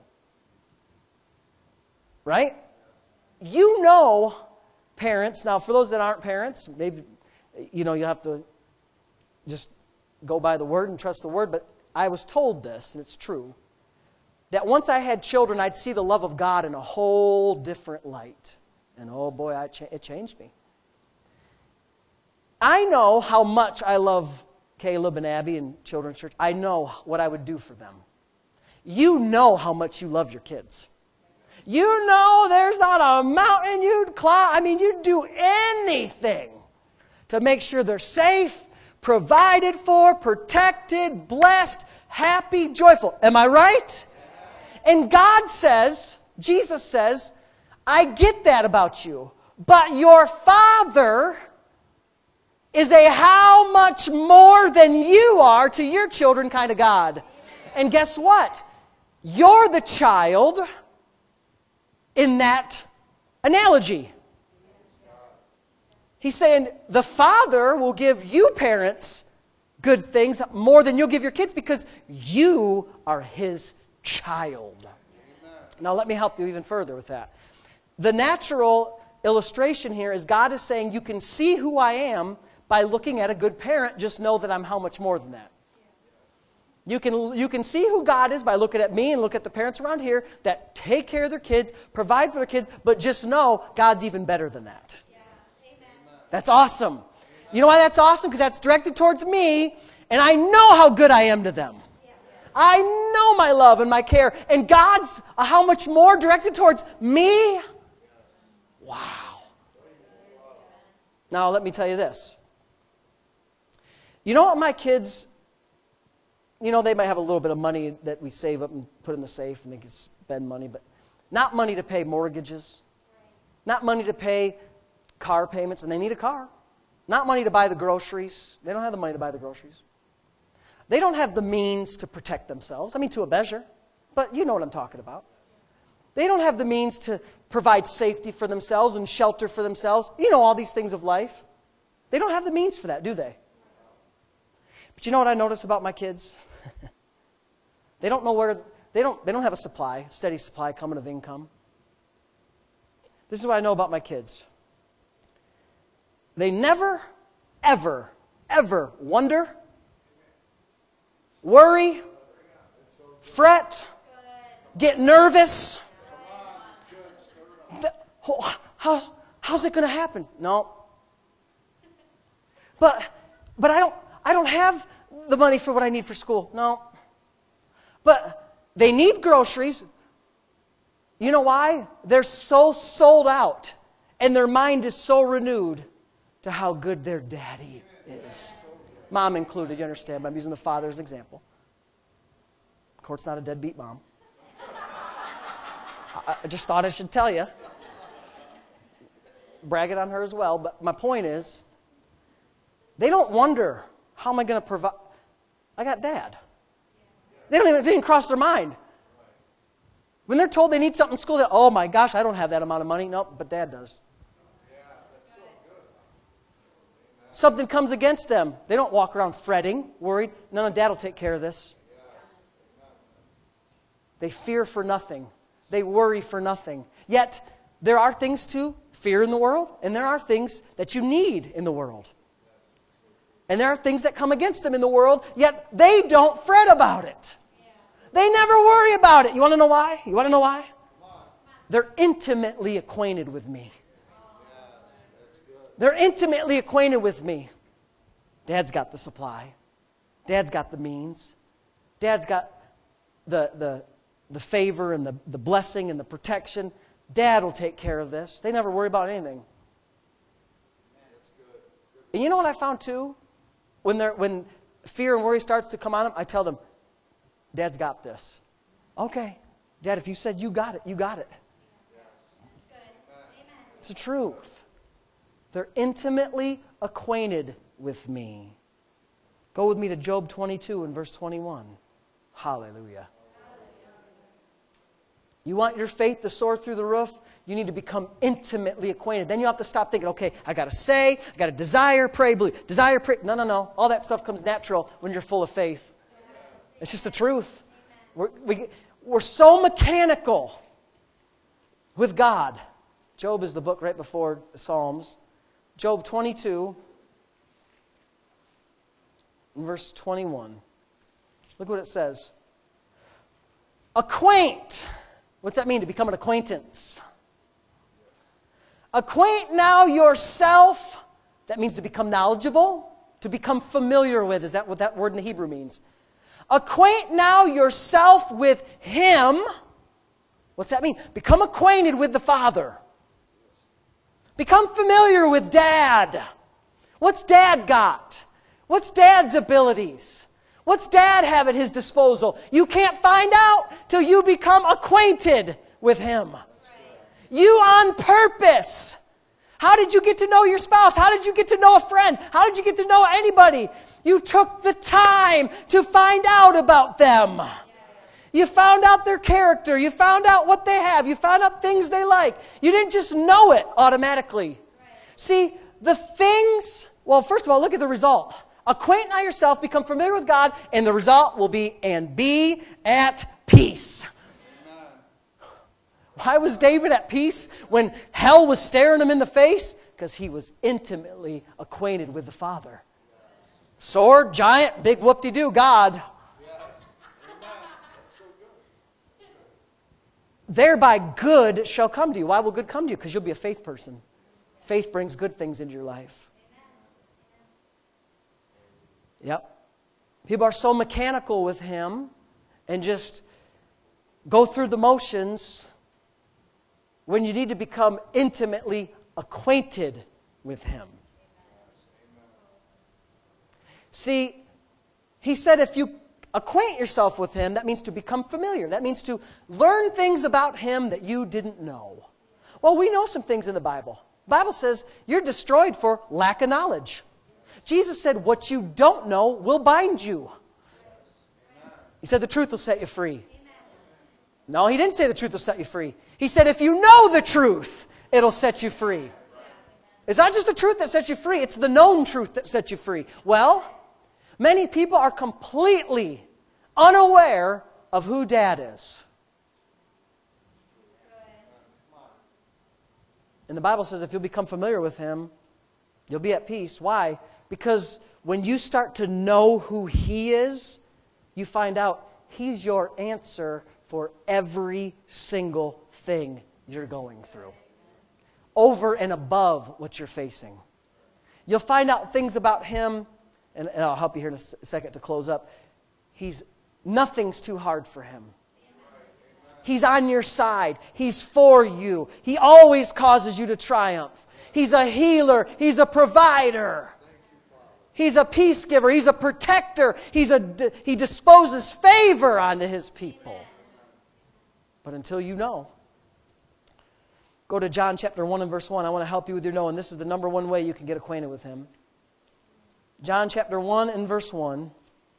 Speaker 1: Right? You know, parents, now for those that aren't parents, maybe, you know, you have to just go by the Word and trust the Word, but I was told this, and it's true, that once I had children, I'd see the love of God in a whole different light. And oh boy, I cha- it changed me. I know how much I love Caleb and Abby and Children's Church. I know what I would do for them. You know how much you love your kids. You know there's not a mountain you'd climb. I mean, you'd do anything to make sure they're safe, provided for, protected, blessed, happy, joyful. Am I right? And God says, Jesus says, I get that about you, but your Father is a how much more than you are to your children kind of God. And guess what? You're the child in that analogy. He's saying the Father will give you parents good things more than you'll give your kids because you are His child. Amen. Now let me help you even further with that. The natural illustration here is God is saying you can see who I am by looking at a good parent. Just know that I'm how much more than that. You can, you can see who God is by looking at me and look at the parents around here that take care of their kids, provide for their kids, but just know God's even better than that. That's awesome. You know why that's awesome? Because that's directed towards me, and I know how good I am to them. I know my love and my care, and God's how much more directed towards me? Wow. Now, let me tell you this. You know what my kids, you know, they might have a little bit of money that we save up and put in the safe, and they can spend money, but not money to pay mortgages, not money to pay car payments, and they need a car. Not money to buy the groceries. They don't have the money to buy the groceries. They don't have the means to protect themselves. I mean, to a measure, but you know what I'm talking about. They don't have the means to provide safety for themselves and shelter for themselves. You know all these things of life. They don't have the means for that, do they? But you know what I notice about my kids? They don't know where, they don't, they don't have a supply, steady supply coming of income. This is what I know about my kids. They never, ever, ever wonder, worry, fret, get nervous. How, how's it going to happen? No. But, but I don't, I don't have the money for what I need for school. No. But they need groceries. You know why? They're so sold out, and their mind is so renewed to how good their daddy is. Mom included, you understand, but I'm using the father as an example. Of course, not a deadbeat mom. I, I just thought I should tell you. Brag it on her as well, but my point is, they don't wonder, how am I going to provide? I got dad. They don't even, it didn't cross their mind. When they're told they need something in school, they're, oh my gosh, I don't have that amount of money. Nope, but dad does. Something comes against them. They don't walk around fretting, worried. No, no, Dad will take care of this. They fear for nothing. They worry for nothing. Yet, there are things to fear in the world, and there are things that you need in the world. And there are things that come against them in the world, yet they don't fret about it. They never worry about it. You want to know why? You want to know why? They're intimately acquainted with me. They're intimately acquainted with me. Dad's got the supply. Dad's got the means. Dad's got the, the, the favor and the, the blessing and the protection. Dad will take care of this. They never worry about anything. And you know what I found too? When, they're, when fear and worry starts to come on them, I tell them, Dad's got this. Okay, Dad, if you said you got it, you got it. It's the truth. They're intimately acquainted with me. Go with me to Job twenty-two and verse twenty-one. Hallelujah. You want your faith to soar through the roof? You need to become intimately acquainted. Then you have to stop thinking, okay, I got to say, I got to desire, pray, believe. Desire, pray. No, no, no. All that stuff comes natural when you're full of faith. It's just the truth. We're, we, we're so mechanical with God. Job is the book right before the Psalms. Job twenty-two, verse twenty-one. Look what it says. Acquaint. What's that mean? To become an acquaintance. Acquaint now yourself. That means to become knowledgeable, to become familiar with. Is that what that word in the Hebrew means? Acquaint now yourself with Him. What's that mean? Become acquainted with the Father. Become familiar with Dad. What's Dad got? What's Dad's abilities? What's Dad have at His disposal? You can't find out till you become acquainted with Him. You on purpose. How did you get to know your spouse? How did you get to know a friend? How did you get to know anybody? You took the time to find out about them. You found out their character. You found out what they have. You found out things they like. You didn't just know it automatically. See, the things, well, first of all, look at the result. Acquaint not yourself, become familiar with God, and the result will be, and be at peace. Amen. Why was David at peace when hell was staring him in the face? Because he was intimately acquainted with the Father. Sword, giant, big whoop-de-doo, God. Thereby good shall come to you. Why will good come to you? Because you'll be a faith person. Faith brings good things into your life. Yep. People are so mechanical with Him and just go through the motions when you need to become intimately acquainted with Him. See, He said if you acquaint yourself with Him, that means to become familiar. That means to learn things about Him that you didn't know. Well, we know some things in the Bible. The Bible says you're destroyed for lack of knowledge. Jesus said what you don't know will bind you. He said the truth will set you free. No, He didn't say the truth will set you free. He said if you know the truth, it'll set you free. It's not just the truth that sets you free, it's the known truth that sets you free. Well, many people are completely unaware of who Dad is. And the Bible says if you'll become familiar with Him, you'll be at peace. Why? Because when you start to know who He is, you find out He's your answer for every single thing you're going through. Over and above what you're facing. You'll find out things about Him, and, and I'll help you here in a second to close up. He's, nothing's too hard for Him. He's on your side. He's for you. He always causes you to triumph. He's a healer. He's a provider. He's a peace giver. He's a protector. He's a, he disposes favor onto His people. But until you know, go to John chapter one and verse one. I want to help you with your knowing. This is the number one way you can get acquainted with Him. John chapter one and verse one.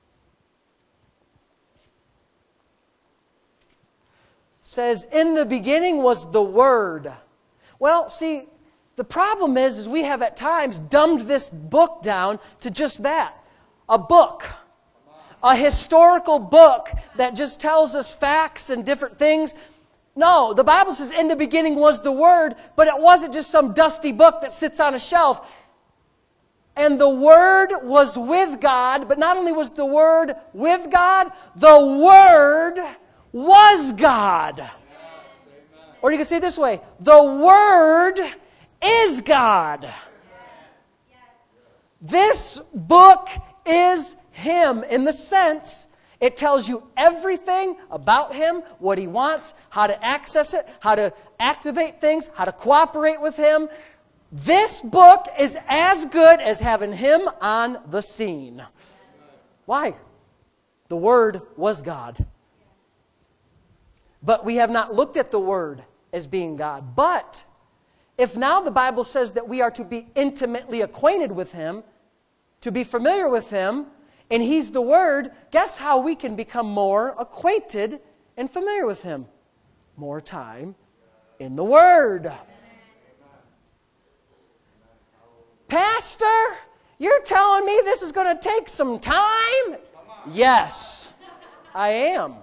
Speaker 1: Says, in the beginning was the Word. Well, see, the problem is, is we have at times dumbed this book down to just that. A book. A historical book that just tells us facts and different things. No, the Bible says in the beginning was the Word, but it wasn't just some dusty book that sits on a shelf. And the Word was with God, but not only was the Word with God, the Word was God. Yes, or you can say it this way, the Word is God. Yes. This book is Him in the sense it tells you everything about Him, what He wants, how to access it, how to activate things, how to cooperate with Him. This book is as good as having Him on the scene. Why? The Word was God. But we have not looked at the Word as being God. But if now the Bible says that we are to be intimately acquainted with Him, to be familiar with Him, and He's the Word, guess how we can become more acquainted and familiar with Him? More time in the Word. Pastor, you're telling me this is going to take some time? Yes, I am.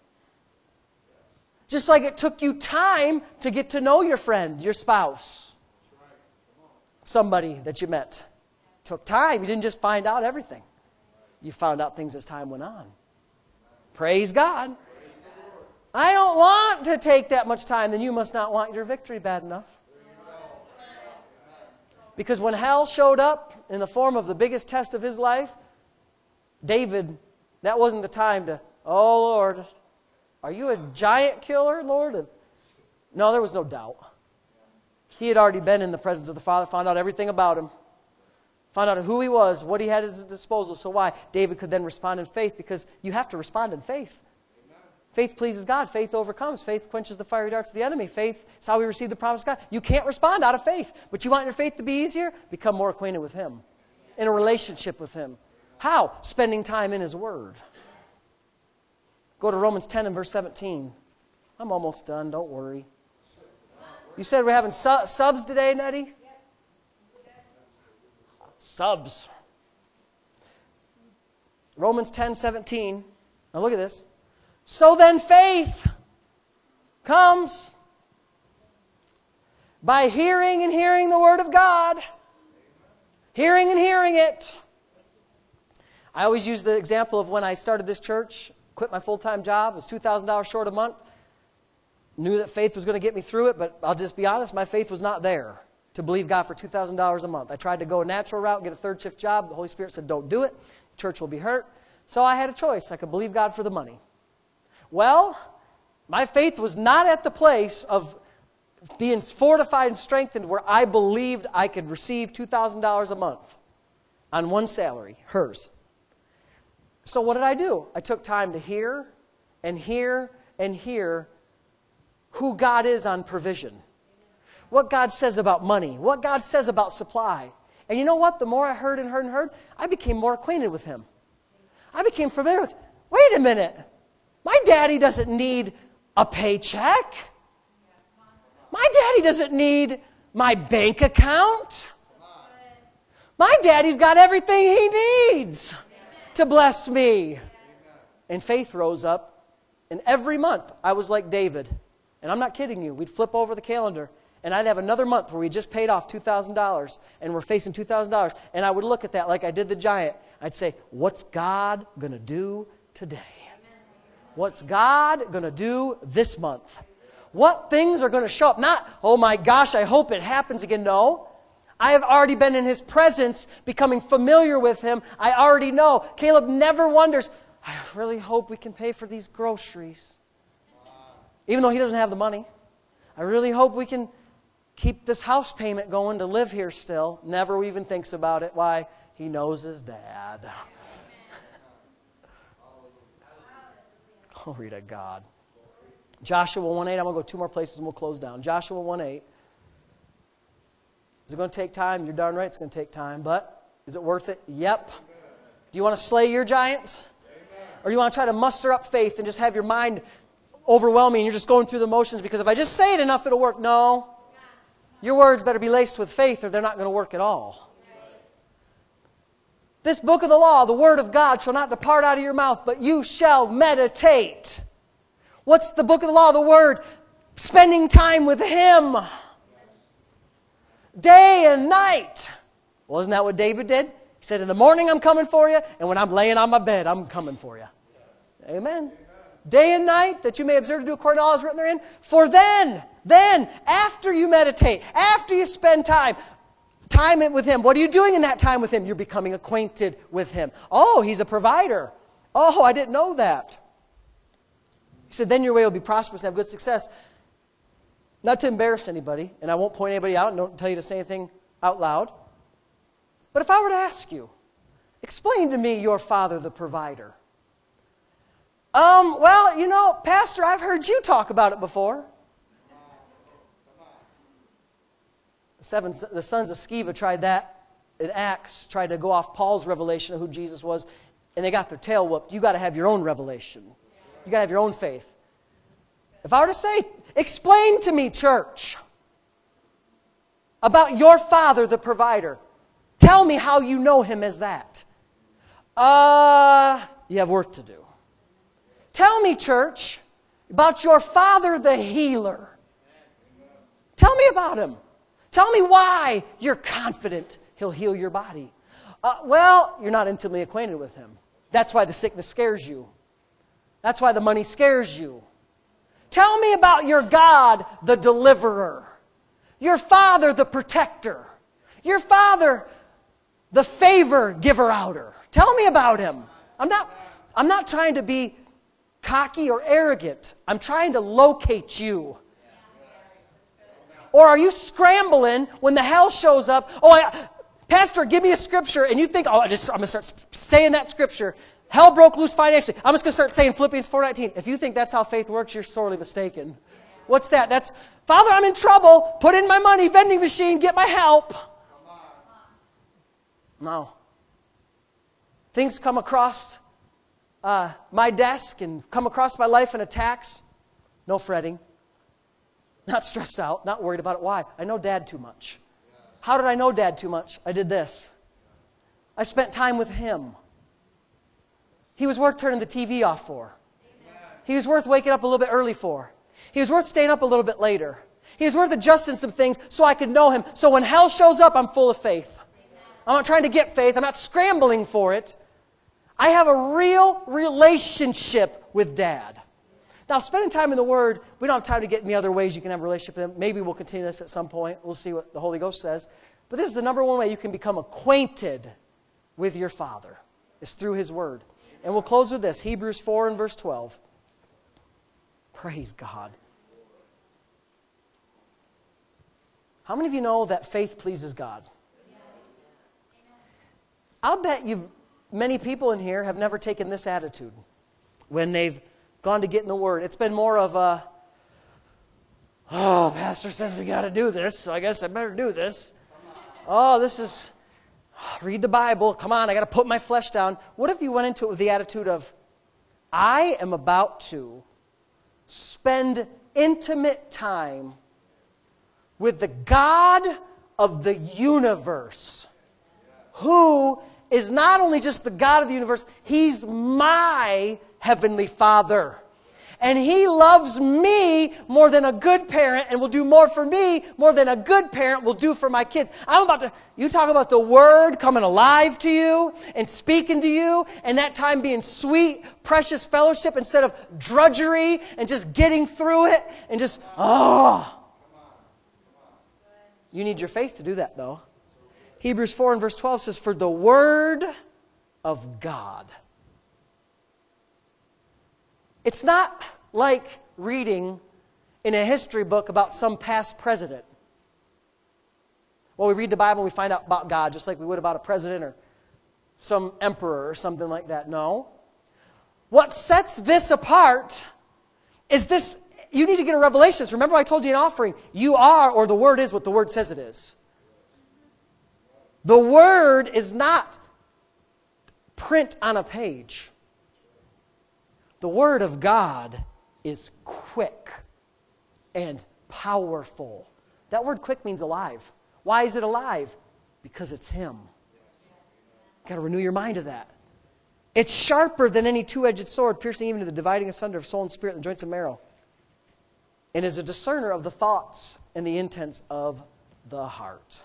Speaker 1: Just like it took you time to get to know your friend, your spouse, somebody that you met. It took time. You didn't just find out everything. You found out things as time went on. Praise God. I don't want to take that much time, then you must not want your victory bad enough. Because when hell showed up in the form of the biggest test of his life, David, that wasn't the time to, oh Lord, are you a giant killer, Lord? No, there was no doubt. He had already been in the presence of the Father, found out everything about Him, found out who He was, what He had at His disposal. So why? David could then respond in faith, because you have to respond in faith. Amen. Faith pleases God. Faith overcomes. Faith quenches the fiery darts of the enemy. Faith is how we receive the promise of God. You can't respond out of faith. But you want your faith to be easier? Become more acquainted with Him, in a relationship with Him. How? Spending time in His Word. Go to Romans ten and verse seventeen. I'm almost done, don't worry. You said we're having su- subs today, Nettie? subs. Romans ten seventeen. Now look at this. So then faith comes by hearing and hearing the Word of God. Hearing and hearing it. I always use the example of when I started this church, quit my full-time job, it was two thousand dollars short a month. Knew that faith was going to get me through it, but I'll just be honest, my faith was not there to believe God for two thousand dollars a month. I tried to go a natural route, get a third shift job. The Holy Spirit said, don't do it. The church will be hurt. So I had a choice. I could believe God for the money. Well, my faith was not at the place of being fortified and strengthened where I believed I could receive two thousand dollars a month on one salary, hers. So what did I do? I took time to hear and hear and hear who God is on provision. What God says about money. What God says about supply. And you know what? The more I heard and heard and heard, I became more acquainted with Him. I became familiar with, wait a minute. My daddy doesn't need a paycheck. My daddy doesn't need my bank account. My daddy's got everything he needs to bless me. And faith rose up. And every month I was like David. And I'm not kidding you. We'd flip over the calendar and I'd have another month where we just paid off two thousand dollars and we're facing two thousand dollars. And I would look at that like I did the giant. I'd say, what's God going to do today? What's God going to do this month? What things are going to show up? Not, oh my gosh, I hope it happens again. No. I have already been in His presence, becoming familiar with Him. I already know. Caleb never wonders, I really hope we can pay for these groceries. Even though he doesn't have the money. I really hope we can keep this house payment going to live here still. Never even thinks about it. Why? He knows his dad. Glory to God. Joshua one eight. I'm going to go two more places and we'll close down. Joshua one eight. Is it going to take time? You're darn right it's going to take time. But is it worth it? Yep. Do you want to slay your giants? Or do you want to try to muster up faith and just have your mind overwhelming and you're just going through the motions because if I just say it enough, it'll work? No. Your words better be laced with faith or they're not going to work at all. This book of the law, the word of God, shall not depart out of your mouth, but you shall meditate. What's the book of the law? The word. Spending time with Him. Day and night. Well, isn't that what David did? He said, in the morning I'm coming for you, and when I'm laying on my bed, I'm coming for you. Amen. Day and night, that you may observe to do according to all that is written therein. For then, then, after you meditate, after you spend time, time with Him. What are you doing in that time with Him? You're becoming acquainted with Him. Oh, He's a provider. Oh, I didn't know that. He said, then your way will be prosperous and have good success. Not to embarrass anybody, and I won't point anybody out and don't tell you to say anything out loud. But if I were to ask you, explain to me your Father the provider. Um, well, you know, Pastor, I've heard you talk about it before. The, seven, the sons of Sceva tried that in Acts, tried to go off Paul's revelation of who Jesus was, and they got their tail whooped. You got to have your own revelation. You got to have your own faith. If I were to say, explain to me, church, about your Father, the provider. Tell me how you know Him as that. Uh, you have work to do. Tell me, church, about your Father, the healer. Tell me about Him. Tell me why you're confident He'll heal your body. Uh, well, you're not intimately acquainted with Him. That's why the sickness scares you. That's why the money scares you. Tell me about your God, the deliverer. Your Father, the protector. Your Father, the favor giver-outer. Tell me about Him. I'm not, I'm not trying to be cocky or arrogant. I'm trying to locate you. Or are you scrambling when the hell shows up? Oh, I, Pastor, give me a scripture, and you think, oh, I just, I'm going to start saying that scripture. Hell broke loose financially. I'm just going to start saying Philippians four nineteen. If you think that's how faith works, you're sorely mistaken. What's that? That's, Father, I'm in trouble. Put in my money, vending machine, get my help. No. Things come across uh, my desk and come across my life in attacks. No fretting. Not stressed out. Not worried about it. Why? I know Dad too much. How did I know Dad too much? I did this. I spent time with Him. He was worth turning the T V off for. He was worth waking up a little bit early for. He was worth staying up a little bit later. He was worth adjusting some things so I could know Him. So when hell shows up, I'm full of faith. I'm not trying to get faith. I'm not scrambling for it. I have a real relationship with Dad. Now, spending time in the Word, we don't have time to get in the other ways you can have a relationship with Him. Maybe we'll continue this at some point. We'll see what the Holy Ghost says. But this is the number one way you can become acquainted with your Father. It's through His Word. And we'll close with this. Hebrews four and verse twelve. Praise God. How many of you know that faith pleases God? I'll bet you many people in here have never taken this attitude when they've gone to get in the Word. It's been more of a, oh, Pastor says we got to do this, so I guess I better do this. Oh, this is, read the Bible. Come on, I got to put my flesh down. What if you went into it with the attitude of, I am about to spend intimate time with the God of the universe, who is not only just the God of the universe, He's my Heavenly Father. And He loves me more than a good parent and will do more for me more than a good parent will do for my kids. I'm about to, you talk about the Word coming alive to you and speaking to you, and that time being sweet, precious fellowship instead of drudgery and just getting through it and just, oh. You need your faith to do that, though. Hebrews four and verse twelve says, for the Word of God. It's not like reading in a history book about some past president. Well, we read the Bible and we find out about God just like we would about a president or some emperor or something like that. No. What sets this apart is this. You need to get a revelation. Remember I told you in offering, you are, or the Word is what the Word says it is. The Word is not print on a page. The Word of God is quick and powerful. That word quick means alive. Why is it alive? Because it's Him. You've got to renew your mind to that. It's sharper than any two-edged sword, piercing even to the dividing asunder of soul and spirit and joints and marrow. And is a discerner of the thoughts and the intents of the heart.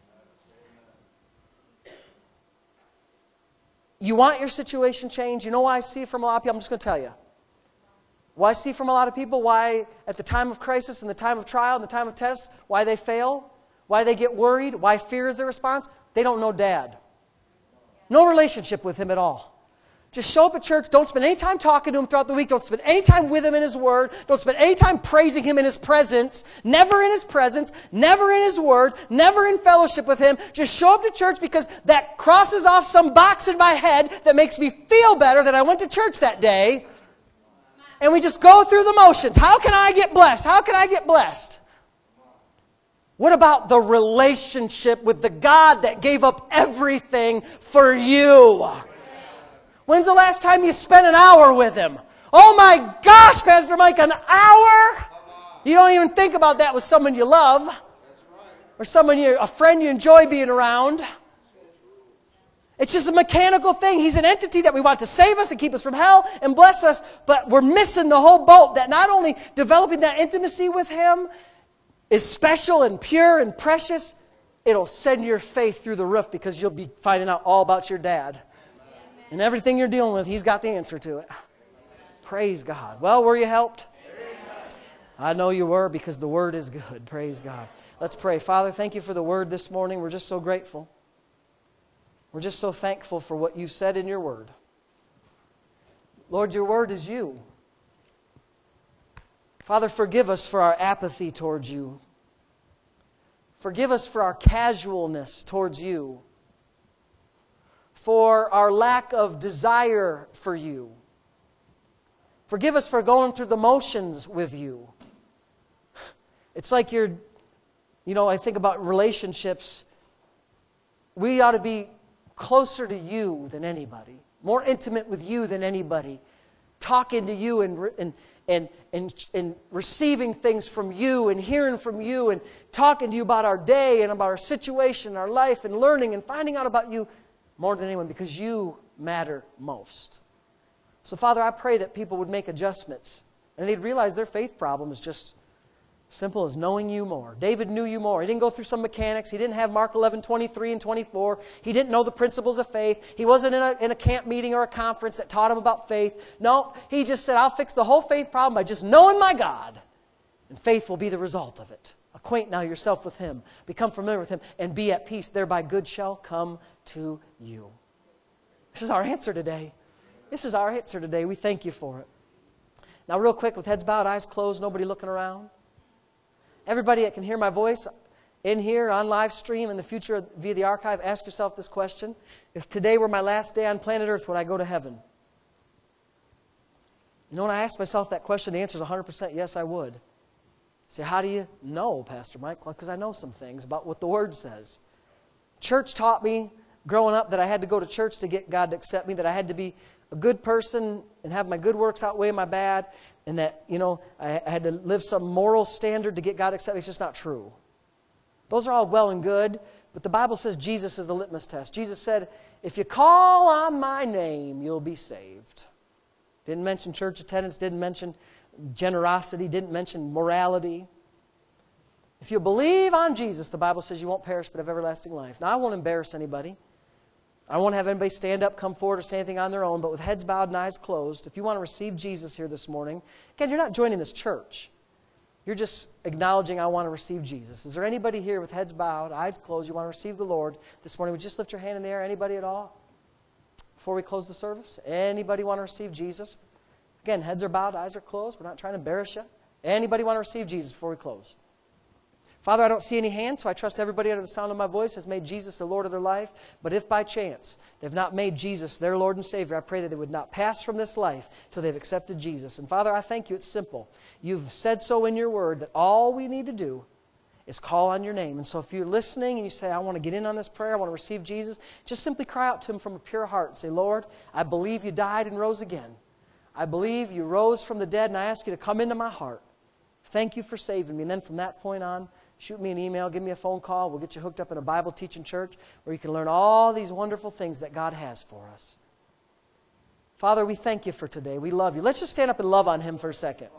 Speaker 1: You want your situation changed? You know why I see it from a lot of people? I'm just going to tell you. Why I see from a lot of people, why at the time of crisis, in the time of trial, in the time of test, why they fail, why they get worried, why fear is their response? They don't know Dad. No relationship with Him at all. Just show up at church. Don't spend any time talking to Him throughout the week. Don't spend any time with Him in His Word. Don't spend any time praising Him in His presence. Never in His presence. Never in His Word. Never in fellowship with Him. Just show up to church because that crosses off some box in my head that makes me feel better that I went to church that day. And we just go through the motions. How can I get blessed? How can I get blessed? What about the relationship with the God that gave up everything for you? When's the last time you spent an hour with Him? Oh my gosh, Pastor Mike, an hour? You don't even think about that with someone you love. Or someone you, a friend you enjoy being around. It's just a mechanical thing. He's an entity that we want to save us and keep us from hell and bless us, but we're missing the whole boat that not only developing that intimacy with Him is special and pure and precious, it'll send your faith through the roof because you'll be finding out all about your Dad. And everything you're dealing with, He's got the answer to it. Praise God. Well, were you helped? I know you were because the Word is good. Praise God. Let's pray. Father, thank you for the Word this morning. We're just so grateful. We're just so thankful for what you've said in your Word. Lord, your Word is you. Father, forgive us for our apathy towards you. Forgive us for our casualness towards you. For our lack of desire for you. Forgive us for going through the motions with you. It's like you're, you know, I think about relationships. We ought to be closer to you than anybody. More intimate with you than anybody. Talking to you and, and, and, and, and receiving things from you and hearing from you and talking to you about our day and about our situation, our life and learning and finding out about you. more than anyone because you matter most. So, Father, I pray that people would make adjustments and they'd realize their faith problem is just simple as knowing you more. David knew you more. He didn't go through some mechanics. He didn't have Mark eleven, twenty-three and twenty-four. He didn't know the principles of faith. He wasn't in a, in a camp meeting or a conference that taught him about faith. No, he just said, I'll fix the whole faith problem by just knowing my God. And faith will be the result of it. Acquaint now yourself with Him. Become familiar with Him and be at peace. Thereby good shall come to you. This is our answer today. This is our answer today. We thank you for it. Now real quick, with heads bowed, eyes closed, nobody looking around. Everybody that can hear my voice in here, on live stream, in the future via the archive, ask yourself this question. If today were my last day on planet Earth, would I go to heaven? You know, when I ask myself that question, the answer is one hundred percent yes, I would. Say, how do you know, Pastor Mike? Well, because I know some things about what the Word says. Church taught me growing up that I had to go to church to get God to accept me, that I had to be a good person and have my good works outweigh my bad, and that, you know, I, I had to live some moral standard to get God to accept me. It's just not true. Those are all well and good, but the Bible says Jesus is the litmus test. Jesus said, if you call on my name, you'll be saved. Didn't mention church attendance, didn't mention generosity, didn't mention morality. If you believe on Jesus, the Bible says you won't perish but have everlasting life. Now, I won't embarrass anybody. I won't have anybody stand up, come forward, or say anything on their own, but with heads bowed and eyes closed, if you want to receive Jesus here this morning, again, you're not joining this church. You're just acknowledging, I want to receive Jesus. Is there anybody here with heads bowed, eyes closed, you want to receive the Lord this morning? Would you just lift your hand in the air? Anybody at all? Before we close the service? Anybody want to receive Jesus? Again, heads are bowed, eyes are closed. We're not trying to embarrass you. Anybody want to receive Jesus before we close? Father, I don't see any hands, so I trust everybody under the sound of my voice has made Jesus the Lord of their life. But if by chance they've not made Jesus their Lord and Savior, I pray that they would not pass from this life till they've accepted Jesus. And Father, I thank you. It's simple. You've said so in your word that all we need to do is call on your name. And so if you're listening and you say, I want to get in on this prayer, I want to receive Jesus, just simply cry out to Him from a pure heart and say, Lord, I believe you died and rose again. I believe you rose from the dead, and I ask you to come into my heart. Thank you for saving me. And then from that point on, shoot me an email, give me a phone call. We'll get you hooked up in a Bible teaching church where you can learn all these wonderful things that God has for us. Father, we thank you for today. We love you. Let's just stand up and love on Him for a second.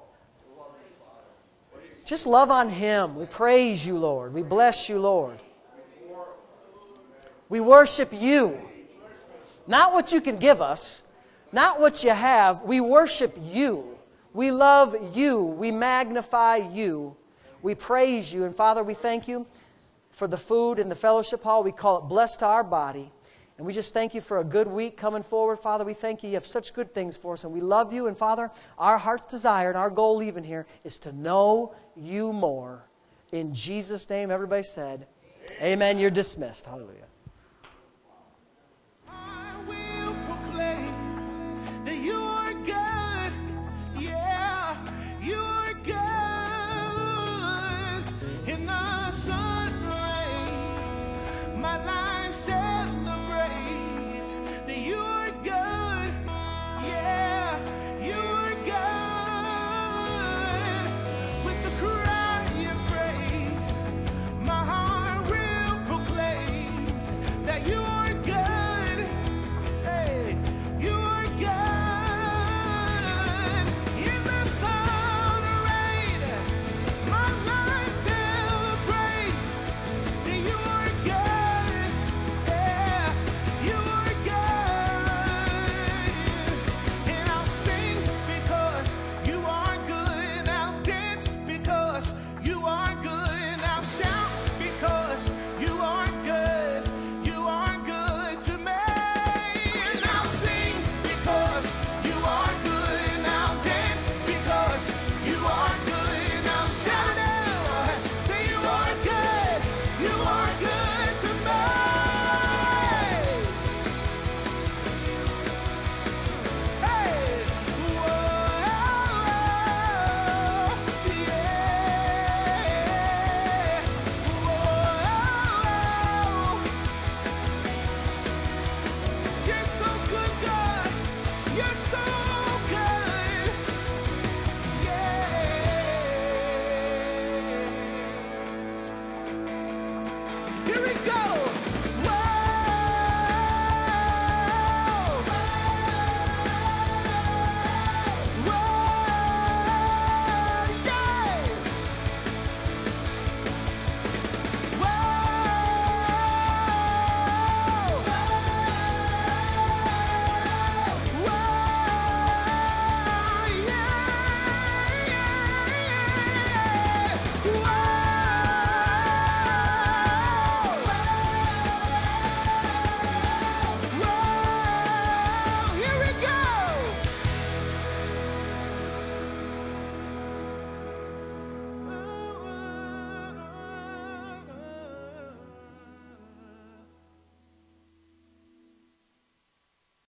Speaker 1: Just love on Him. We praise you, Lord. We bless you, Lord. We worship you. Not what you can give us, not what you have. We worship you. We love you. We magnify you. We praise you. And Father, we thank you for the food in the fellowship hall. We call it blessed to our body. And we just thank you for a good week coming forward. Father, we thank you. You have such good things for us. And we love you. And Father, our heart's desire and our goal leaving here is to know you more. In Jesus' name, everybody said, amen. Amen. You're dismissed. Hallelujah.